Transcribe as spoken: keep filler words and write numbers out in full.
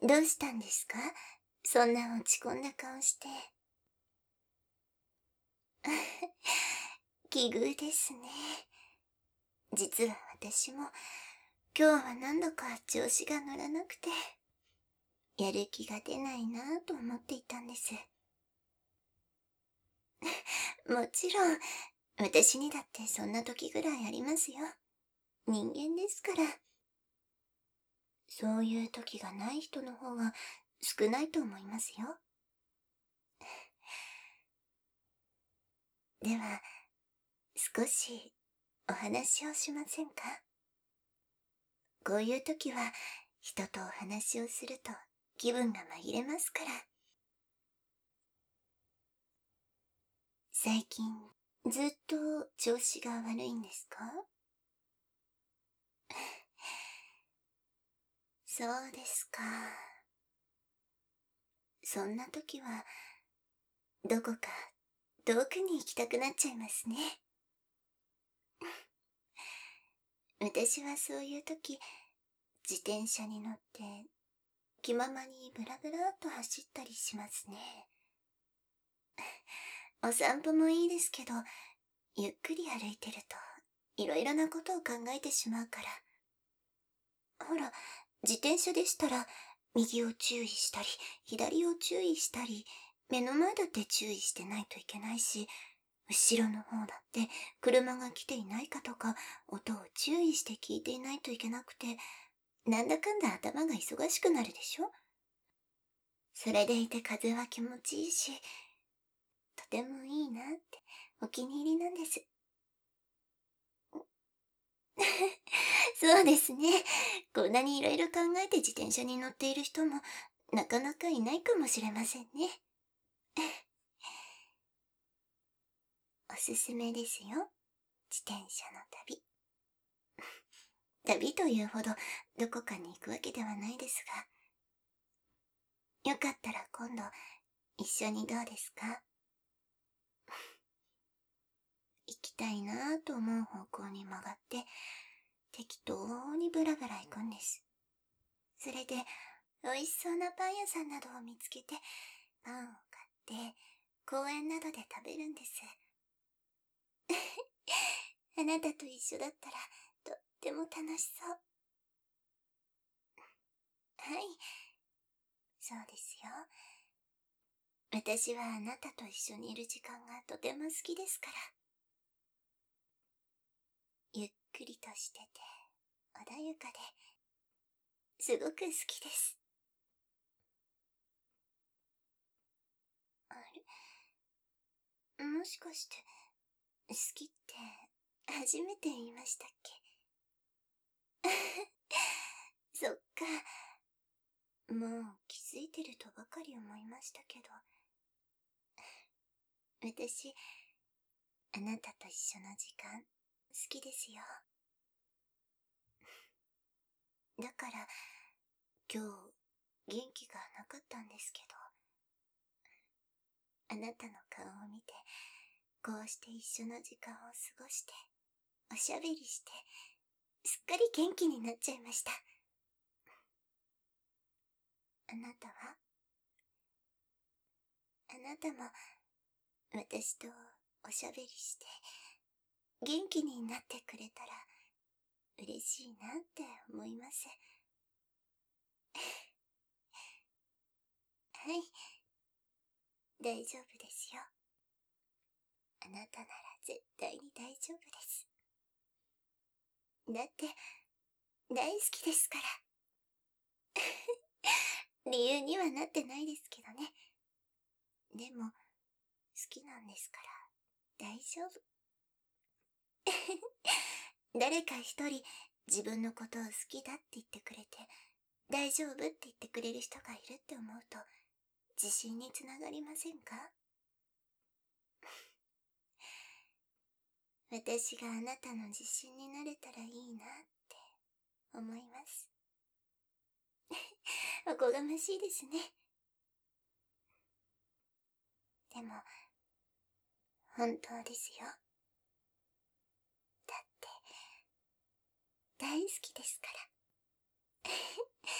どうしたんですか？そんな落ち込んだ顔して。奇遇ですね。実は私も今日は何度か調子が乗らなくて、やる気が出ないなぁと思っていたんです。もちろん、私にだってそんな時ぐらいありますよ。人間ですから。そういう時がない人の方が少ないと思いますよ。では、少しお話をしませんか？こういう時は人とお話をすると気分が紛れますから。最近ずっと調子が悪いんですか？そうですか。そんな時はどこか遠くに行きたくなっちゃいますね。私はそういう時、自転車に乗って気ままにブラブラっと走ったりしますね。お散歩もいいですけど、ゆっくり歩いてるといろいろなことを考えてしまうから。ほら、自転車でしたら右を注意したり、左を注意したり、目の前だって注意してないといけないし、後ろの方だって車が来ていないかとか、音を注意して聞いていないといけなくて、なんだかんだ頭が忙しくなるでしょ？それでいて風は気持ちいいし、とてもいいなってお気に入りなんです。そうですね。こんなにいろいろ考えて自転車に乗っている人もなかなかいないかもしれませんね。おすすめですよ。自転車の旅。旅というほどどこかに行くわけではないですが、よかったら今度一緒にどうですか？行きたいなぁと思う方向に曲がって、適当にブラブラ行くんです。それで、美味しそうなパン屋さんなどを見つけて、パンを買って、公園などで食べるんです。あなたと一緒だったら、とっても楽しそう。はい、そうですよ。私はあなたと一緒にいる時間がとても好きですから。ゆっくりとしてて、穏やかで、すごく好きです。あれ、もしかして、好きって初めて言いましたっけ？そっか。もう気づいてるとばかり思いましたけど。私、あなたと一緒の時間、好きですよ。だから、今日、元気がなかったんですけど、あなたの顔を見て、こうして一緒の時間を過ごして、おしゃべりして、すっかり元気になっちゃいました。あなたは？あなたも、私とおしゃべりして、元気になってくれたら、嬉しいなって思います。はい、大丈夫ですよ。あなたなら絶対に大丈夫です。だって、大好きですから。理由にはなってないですけどね。でも、好きなんですから、大丈夫。誰か一人、自分のことを好きだって言ってくれて、大丈夫って言ってくれる人がいるって思うと、自信につながりませんか？私があなたの自信になれたらいいなって思います。おこがましいですね。でも、本当ですよ。だって、大好きですから。